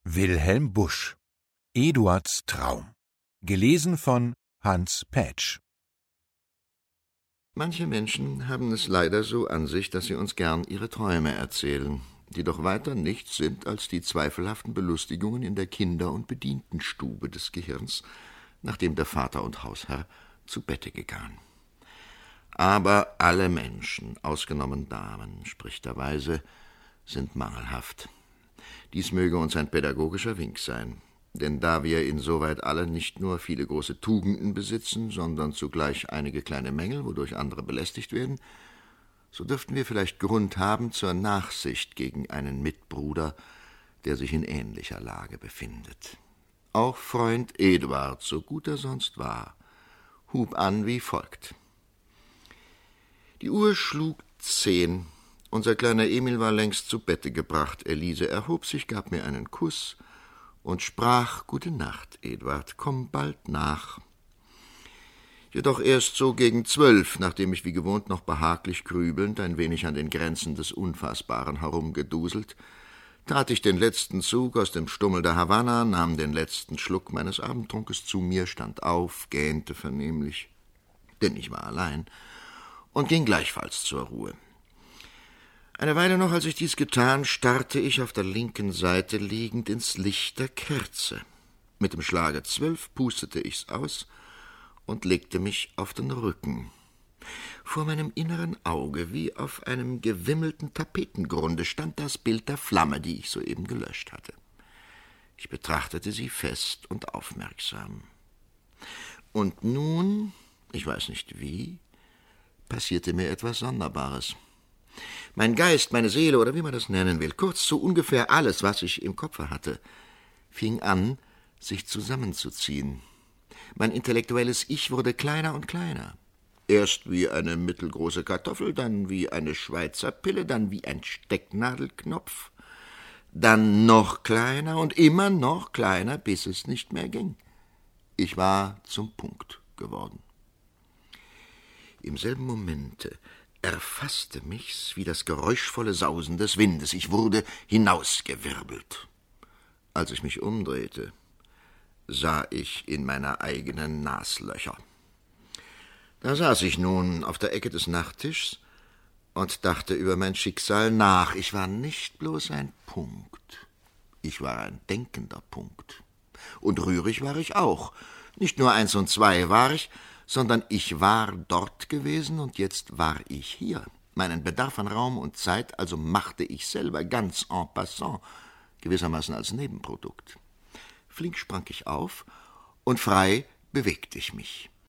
Wilhelm Busch. Eduards Traum. Gelesen von Hans Pätsch. Manche Menschen haben es leider so an sich, dass sie uns gern ihre Träume erzählen, die doch weiter nichts sind als die zweifelhaften Belustigungen in der Kinder- und Bedientenstube des Gehirns, nachdem der Vater und Hausherr zu Bette gegangen. Aber alle Menschen, ausgenommen Damen, spricht der Weise, sind mangelhaft. Dies möge uns ein pädagogischer Wink sein, denn da wir insoweit alle nicht nur viele große Tugenden besitzen, sondern zugleich einige kleine Mängel, wodurch andere belästigt werden, so dürften wir vielleicht Grund haben zur Nachsicht gegen einen Mitbruder, der sich in ähnlicher Lage befindet. Auch Freund Eduard, so gut er sonst war, hub an wie folgt. Die Uhr schlug 10. Unser kleiner Emil war längst zu Bette gebracht. Elise erhob sich, gab mir einen Kuss und sprach, »Gute Nacht, Eduard, komm bald nach.« Jedoch erst so gegen 12, nachdem ich wie gewohnt noch behaglich grübelnd ein wenig an den Grenzen des Unfassbaren herumgeduselt, tat ich den letzten Zug aus dem Stummel der Havanna, nahm den letzten Schluck meines Abendtrunkes zu mir, stand auf, gähnte vernehmlich, denn ich war allein, und ging gleichfalls zur Ruhe. Eine Weile noch, als ich dies getan, starrte ich auf der linken Seite liegend ins Licht der Kerze. Mit dem Schlage 12 pustete ich's aus und legte mich auf den Rücken. Vor meinem inneren Auge, wie auf einem gewimmelten Tapetengrunde, stand das Bild der Flamme, die ich soeben gelöscht hatte. Ich betrachtete sie fest und aufmerksam. Und nun, ich weiß nicht wie, passierte mir etwas Sonderbares. Mein Geist, meine Seele oder wie man das nennen will, kurz so ungefähr alles, was ich im Kopfe hatte, fing an, sich zusammenzuziehen. Mein intellektuelles Ich wurde kleiner und kleiner. Erst wie eine mittelgroße Kartoffel, dann wie eine Schweizer Pille, dann wie ein Stecknadelknopf, dann noch kleiner und immer noch kleiner, bis es nicht mehr ging. Ich war zum Punkt geworden. Im selben Momente erfasste mich's wie das geräuschvolle Sausen des Windes. Ich wurde hinausgewirbelt. Als ich mich umdrehte, sah ich in meine eigenen Naslöcher. Da saß ich nun auf der Ecke des Nachttischs und dachte über mein Schicksal nach. Ich war nicht bloß ein Punkt, ich war ein denkender Punkt. Und rührig war ich auch. Nicht nur 1 und 2 war ich, sondern ich war dort gewesen und jetzt war ich hier. Meinen Bedarf an Raum und Zeit also machte ich selber ganz en passant, gewissermaßen als Nebenprodukt. Flink sprang ich auf und frei bewegte ich mich.